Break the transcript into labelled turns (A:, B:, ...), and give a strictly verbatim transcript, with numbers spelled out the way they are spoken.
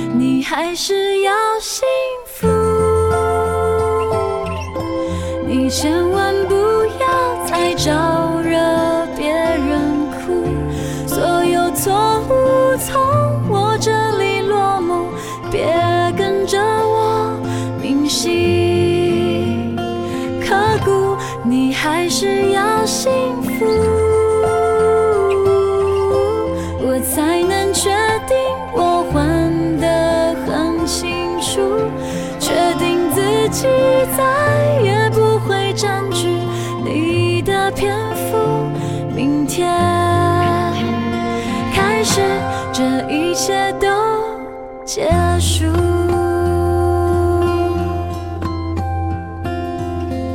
A: 你还是要幸福。你千万不要再招惹别人哭，所有错误从我这里落幕，别跟着我铭心刻骨，你还是要幸福，我才能确定我还得很清楚，确定自己再也不会占据你的篇幅。明天开始，这一切都结束。